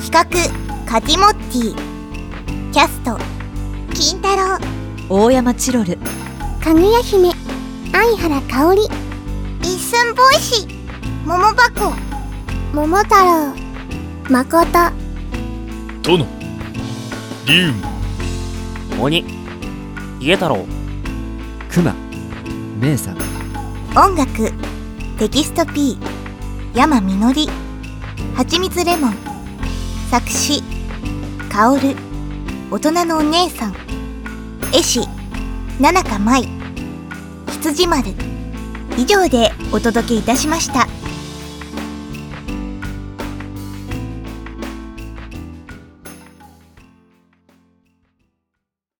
企画カティモッティ、キャスト金太郎、 大山チロル、 かぐや姫相原香織、一寸法師桃箱、桃太郎誠、 殿龍武、 鬼家太郎、 熊姉さん、 音楽テキスト P 山みのり、はちみつレモン、作詞かおる、大人のお姉さん、絵師ななかまい、羊丸、以上でお届けいたしました。